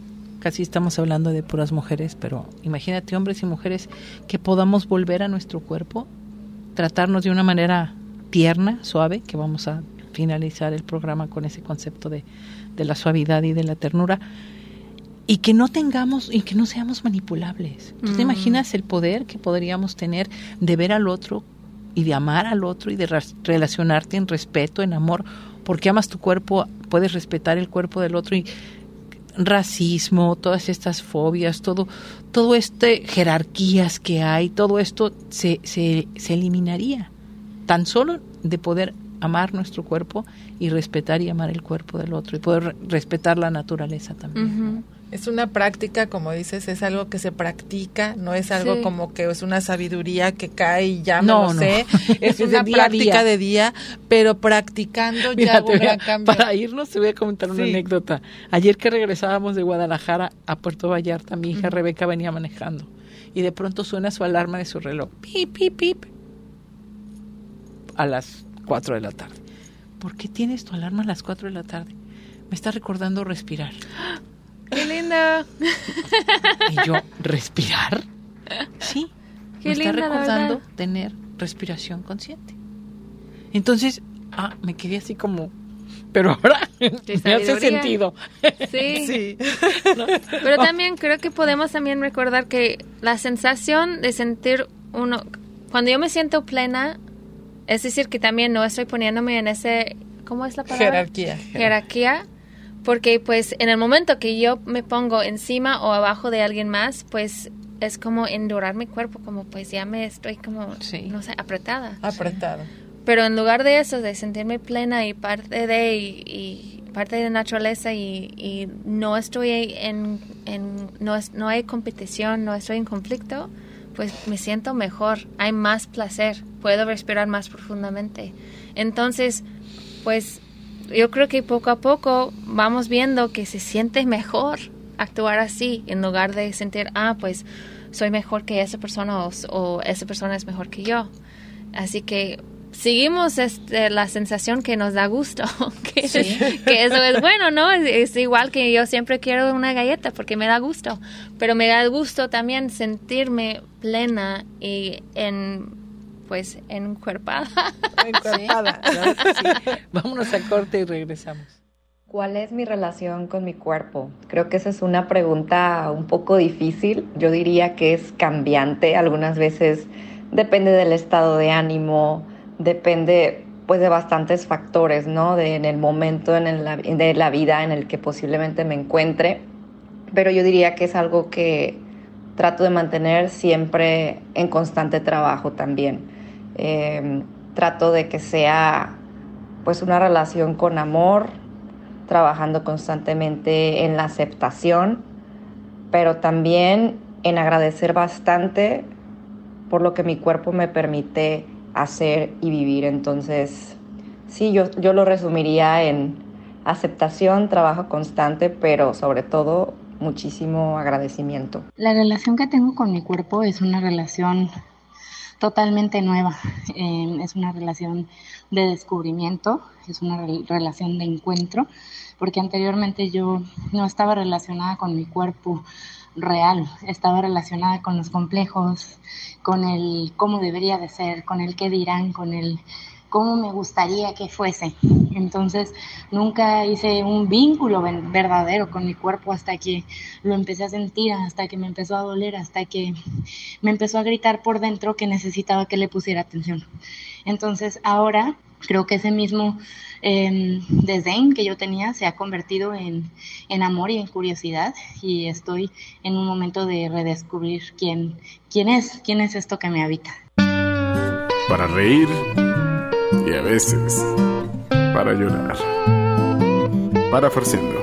casi estamos hablando de puras mujeres, pero imagínate hombres y mujeres que podamos volver a nuestro cuerpo, tratarnos de una manera tierna, suave, que vamos a finalizar el programa con ese concepto de, de la suavidad y de la ternura, y que no tengamos, y que no seamos manipulables. ¿Tú mm. te imaginas el poder que podríamos tener de ver al otro y de amar al otro y de re- relacionarte en respeto, en amor? Porque amas tu cuerpo, puedes respetar el cuerpo del otro, y racismo, todas estas fobias, todo, todo este jerarquías que hay, todo esto se, se, se eliminaría. Tan solo de poder amar nuestro cuerpo y respetar y amar el cuerpo del otro y poder re- respetar la naturaleza también. Uh-huh. Es una práctica, como dices, es algo que se practica, no es algo sí. como que es una sabiduría que cae y ya no, me lo no. sé, es una día práctica día. de día, pero practicando Mira, ya hago un gran a, cambio. Para irnos te voy a comentar una sí. anécdota. Ayer que regresábamos de Guadalajara a Puerto Vallarta, mi hija uh-huh. Rebeca venía manejando y de pronto suena su alarma de su reloj, pip, pip, pip, a las cuatro de la tarde. ¿Por qué tienes tu alarma a las cuatro de la tarde? Me está recordando respirar. ¡Qué linda! Y yo, ¿respirar? Sí. Qué me linda, está recordando tener respiración consciente. Entonces, ah, me quedé así como, pero ahora me hace sentido. Sí. sí. ¿No? Pero también creo que podemos también recordar que la sensación de sentir uno, cuando yo me siento plena, es decir, que también no estoy poniéndome en ese, ¿cómo es la palabra? Jerarquía. Jerarquía. Porque pues en el momento que yo me pongo encima o abajo de alguien más, pues es como endurar mi cuerpo, como pues ya me estoy como, sí. no sé, apretada. Apretada. Pero en lugar de eso, de sentirme plena y parte de, y, y parte de la naturaleza y, y no estoy en, en no, es, no hay competición, no estoy en conflicto, pues me siento mejor, hay más placer, puedo respirar más profundamente. Entonces, pues yo creo que poco a poco vamos viendo que se siente mejor actuar así, en lugar de sentir, ah, pues soy mejor que esa persona o, o esa persona es mejor que yo. Así que seguimos este, la sensación que nos da gusto, que, sí. que eso es bueno, ¿no? Es, es igual que yo siempre quiero una galleta porque me da gusto, pero me da gusto también sentirme plena y en... pues encuerpada. Encuerpada. Sí, claro que sí. Vámonos a corte y regresamos. ¿Cuál es mi relación con mi cuerpo? Creo que esa es una pregunta un poco difícil. Yo diría que es cambiante. Algunas veces depende del estado de ánimo, depende pues de bastantes factores, ¿no? De, en el momento en el, de la vida en el que posiblemente me encuentre. Pero yo diría que es algo que trato de mantener siempre en constante trabajo también. Eh, trato de que sea pues una relación con amor, trabajando constantemente en la aceptación, pero también en agradecer bastante por lo que mi cuerpo me permite hacer y vivir. Entonces, sí, yo, yo lo resumiría en aceptación, trabajo constante, pero sobre todo muchísimo agradecimiento. La relación que tengo con mi cuerpo es una relación totalmente nueva. Eh, es una relación de descubrimiento, es una re- relación de encuentro, porque anteriormente yo no estaba relacionada con mi cuerpo real, estaba relacionada con los complejos, con el cómo debería de ser, con el qué dirán, con el cómo me gustaría que fuese. Entonces nunca hice un vínculo verdadero con mi cuerpo hasta que lo empecé a sentir, hasta que me empezó a doler, hasta que me empezó a gritar por dentro que necesitaba que le pusiera atención. Entonces ahora creo que ese mismo eh, desdén que yo tenía se ha convertido en, en amor y en curiosidad, y estoy en un momento de redescubrir quién, quién es, quién es esto que me habita. Para reír y a veces para llorar. Parafarseando.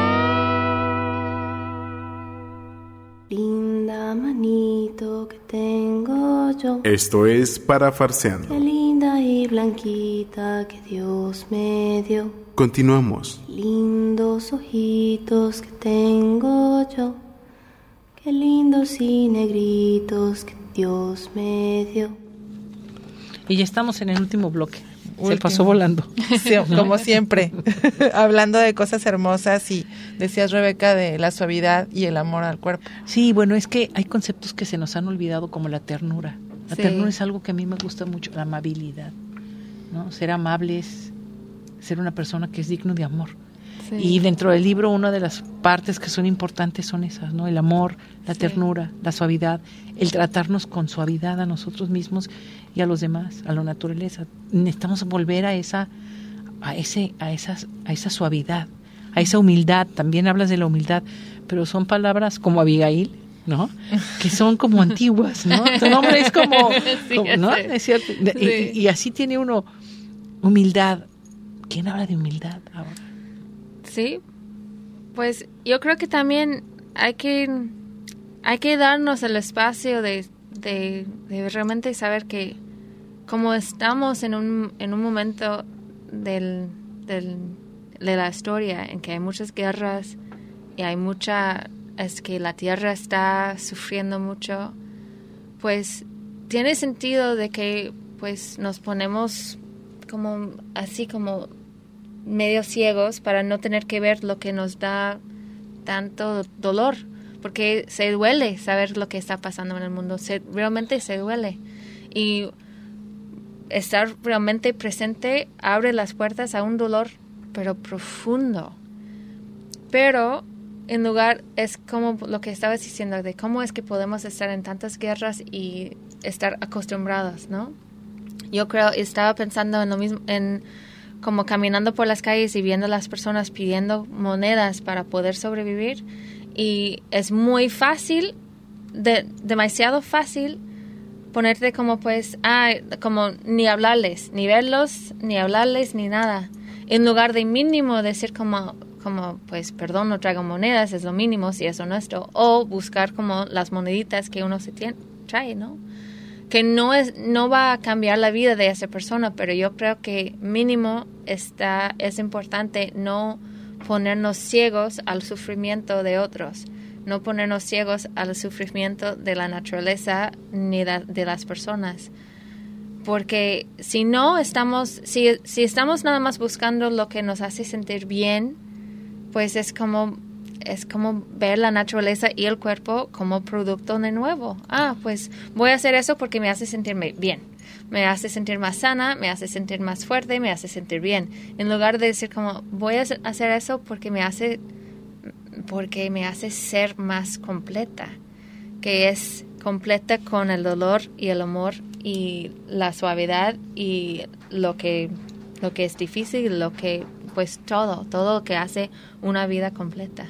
Linda manito que tengo yo. Esto es Parafarseando. Qué linda y blanquita que Dios me dio. Continuamos. Lindos ojitos que tengo yo. Qué lindos y negritos que Dios me dio. Y ya estamos en el último bloque. Se pasó volando. Sí, como siempre, hablando de cosas hermosas y decías, Rebeca, de la suavidad y el amor al cuerpo. Sí, bueno, es que hay conceptos que se nos han olvidado como la ternura. La Sí. ternura es algo que a mí me gusta mucho, la amabilidad, ¿no? Ser amables, ser una persona que es digno de amor. Sí. Y dentro del libro una de las partes que son importantes son esas, ¿no? El amor, la Sí. ternura, la suavidad, el tratarnos con suavidad a nosotros mismos y a los demás, a la naturaleza. Necesitamos volver a esa, a ese, a esas, a esa suavidad, a esa humildad. También hablas de la humildad, pero son palabras como Abigail, ¿no? Que son como antiguas, ¿no? Tu nombre es como, Sí, como, ya ¿no? sé. Es cierto. De- Sí. Y, y así tiene uno humildad. ¿Quién habla de humildad ahora? Sí, pues yo creo que también hay que hay que darnos el espacio de, de, de realmente saber que como estamos en un, en un momento del, del, de la historia en que hay muchas guerras y hay mucha, es que la tierra está sufriendo mucho, pues tiene sentido de que pues nos ponemos como así como medio ciegos para no tener que ver lo que nos da tanto dolor, porque se duele saber lo que está pasando en el mundo, se, realmente se duele, y estar realmente presente abre las puertas a un dolor pero profundo, pero en lugar es como lo que estabas diciendo de cómo es que podemos estar en tantas guerras y estar acostumbrados, ¿no? Yo creo, estaba pensando en lo mismo, en como caminando por las calles y viendo a las personas pidiendo monedas para poder sobrevivir, y es muy fácil, de, demasiado fácil ponerte como pues, ah, como ni hablarles, ni verlos, ni hablarles, ni nada, en lugar de mínimo decir como, como pues perdón, no traigo monedas, es lo mínimo si es honesto, o buscar como las moneditas que uno se tiene, trae, ¿no? Que no es no va a cambiar la vida de esa persona, pero yo creo que mínimo está es importante no ponernos ciegos al sufrimiento de otros, no ponernos ciegos al sufrimiento de la naturaleza ni de, de las personas, porque si no estamos si si estamos nada más buscando lo que nos hace sentir bien, pues es como es como ver la naturaleza y el cuerpo como producto de nuevo. Ah, pues voy a hacer eso porque me hace sentirme bien. Me hace sentir más sana, me hace sentir más fuerte, me hace sentir bien. En lugar de decir como, voy a hacer eso porque me hace, porque me hace ser más completa. Que es completa con el dolor y el amor y la suavidad y lo que, lo que es difícil, lo que, pues todo, todo lo que hace una vida completa.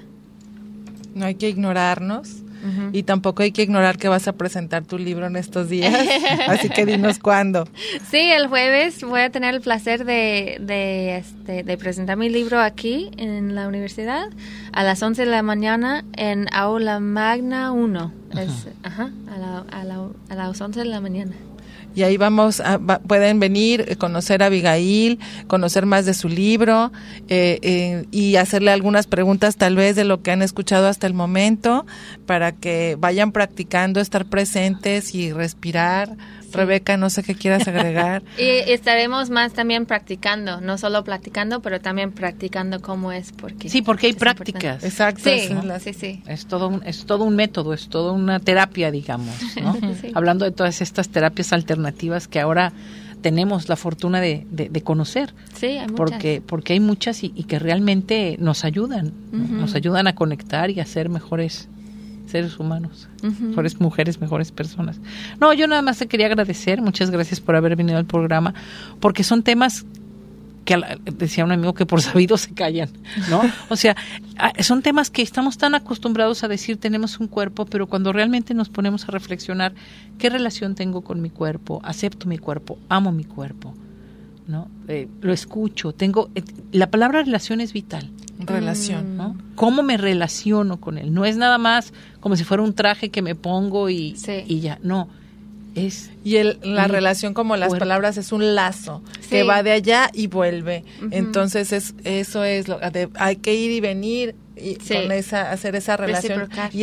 No hay que ignorarnos, Uh-huh. y tampoco hay que ignorar que vas a presentar tu libro en estos días, así que dinos cuándo. Sí, el jueves voy a tener el placer de, de, este, de presentar mi libro aquí en la universidad a las once de la mañana en Aula Magna uno. Es, ajá, a, la, a, la, a las once de la mañana. Y ahí vamos, a, va, pueden venir, conocer a Abigail, conocer más de su libro, eh, eh, y hacerle algunas preguntas tal vez de lo que han escuchado hasta el momento, para que vayan practicando estar presentes y respirar. Sí. Rebeca, no sé qué quieras agregar. Y estaremos más también practicando, no solo platicando, pero también practicando cómo es. Porque sí, porque hay es prácticas. Importante. Exacto. Sí, ¿no? sí, sí. Es todo, un, es todo un método, es toda una terapia, digamos, ¿no? Sí. Hablando de todas estas terapias alternativas que ahora tenemos la fortuna de, de, de conocer. Sí, hay muchas. Porque, porque hay muchas y, y que realmente nos ayudan, uh-huh. nos ayudan a conectar y a ser mejores seres humanos, uh-huh. mejores mujeres, mejores personas. No, yo nada más te quería agradecer, muchas gracias por haber venido al programa, porque son temas que decía un amigo que por sabido se callan, ¿no? O sea, son temas que estamos tan acostumbrados a decir tenemos un cuerpo, pero cuando realmente nos ponemos a reflexionar, ¿qué relación tengo con mi cuerpo? ¿Acepto mi cuerpo? ¿Amo mi cuerpo? ¿No? Eh, lo escucho, tengo, eh, la palabra relación es vital. Relación, ¿no? ¿Cómo me relaciono con él? No es nada más como si fuera un traje que me pongo y, sí. y ya, no. Es y el, la relación, como las cuerpo. Palabras, es un lazo sí. que va de allá y vuelve. Uh-huh. Entonces es eso es lo de, hay que ir y venir y sí. con esa hacer esa relación y es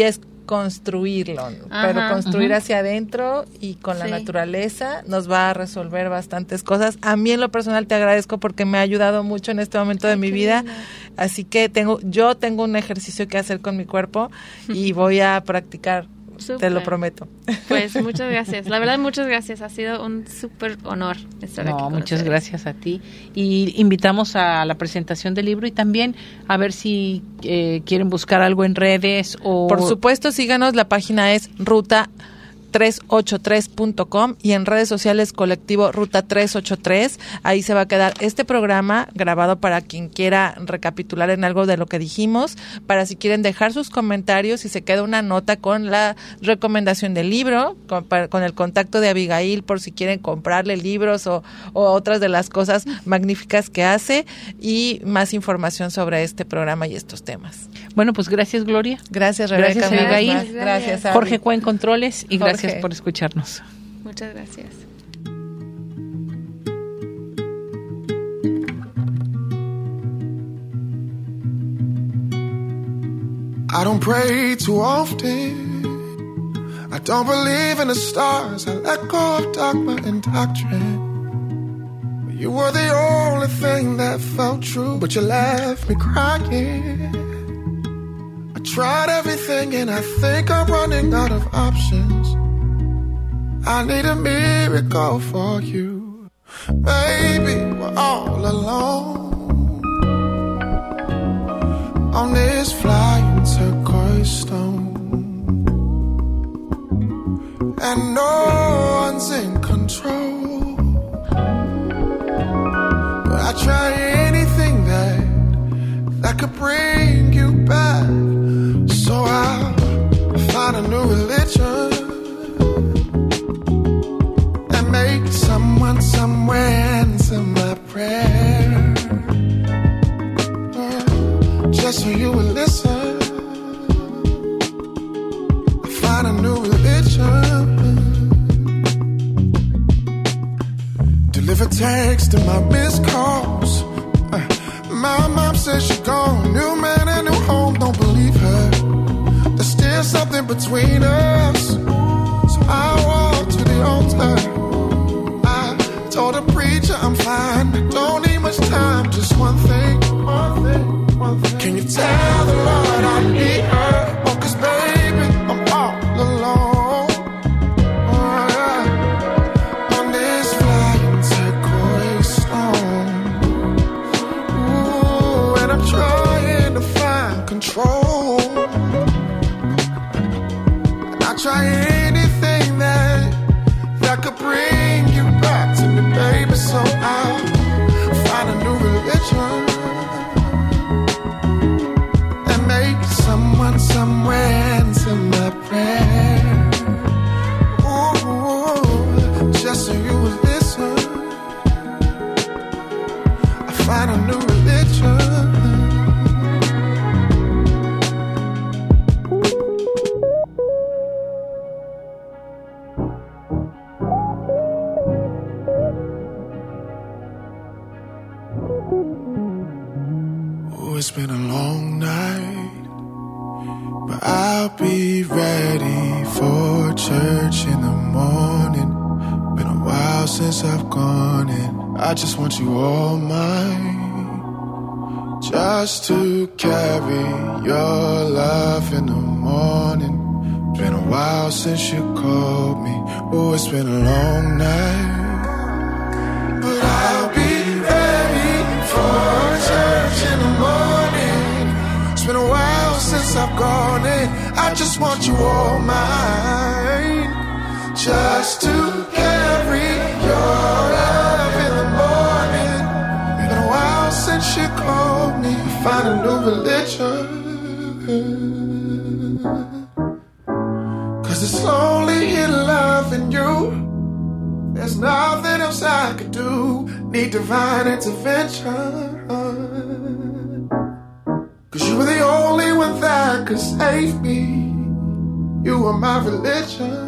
construirlo, Ajá, pero construir uh-huh. hacia adentro y con la Sí. naturaleza nos va a resolver bastantes cosas. A mí en lo personal te agradezco porque me ha ayudado mucho en este momento de Ay, mi qué vida, linda. así que tengo yo tengo un ejercicio que hacer con mi cuerpo y voy a practicar, te Súper. lo prometo. Pues muchas gracias. La verdad, muchas gracias. Ha sido un súper honor estar aquí. No, con muchas ustedes. gracias a ti. Y invitamos a la presentación del libro y también a ver si eh, quieren buscar algo en redes o... Por supuesto, síganos, la página es ruta trescientos ochenta y tres punto com y en redes sociales colectivo Ruta trescientos ochenta y tres. Ahí se va a quedar este programa grabado para quien quiera recapitular en algo de lo que dijimos, para si quieren dejar sus comentarios y se queda una nota con la recomendación del libro, con, para, con el contacto de Abigail por si quieren comprarle libros o, o otras de las cosas magníficas que hace y más información sobre este programa y estos temas. Bueno, pues gracias, Gloria. Gracias, Rebeca. Gracias, Abigail. Gracias, gracias Abby. Jorge Cuen Controles y Jorge. gracias por escucharnos. Muchas gracias. I don't pray too often. I don't believe in the stars. I let go of dogma and doctrine. You were the only thing that felt true, but you left me crying. I tried everything and I think I'm running out of options. I need a miracle for you. Baby, we're all alone on this flying turquoise stone, and no one's in control. But I try anything that that could bring you back, so I'll find a new religion and make someone somewhere answer my prayer, uh, just so you would listen. I find a new religion. Deliver text to my missed calls. Uh, my mom says she's gone. New man and new home, don't believe her. There's still something between us. So I walk to the altar. I told the preacher I'm fine. Don't need much time, just one thing. One thing, one thing. Can you tell the Lord I need her? Oh, 'cause baby, I'm all alone. Control. And I try anything that that could bring you back to me, baby. So I'll find a new religion and make someone somewhere answer my prayer. Ooh, just so you would listen. I find a new religion. It's been a long night, but I'll be ready for church in the morning. Been a while since I've gone and I just want you all mine, just to carry your love in the morning. Been a while since you called me. Oh, it's been a long night, but I'll be ready for church in the morning. It's been a while since I've gone and I just want you all mine, just to carry your love in the morning. It's been a while since you called me. Find a new religion, 'cause it's lonely here loving you. There's nothing else I could do. Need divine intervention, 'cause you were the only one that could save me. You were my religion.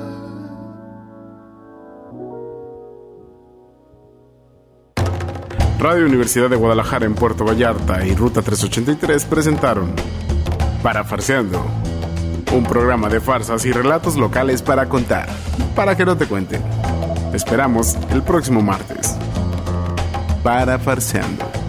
Radio Universidad de Guadalajara en Puerto Vallarta y Ruta trescientos ochenta y tres presentaron Parafarseando, Un programa de farsas y relatos locales para contar, para que no te cuenten. Te esperamos el próximo martes. Para Farseando.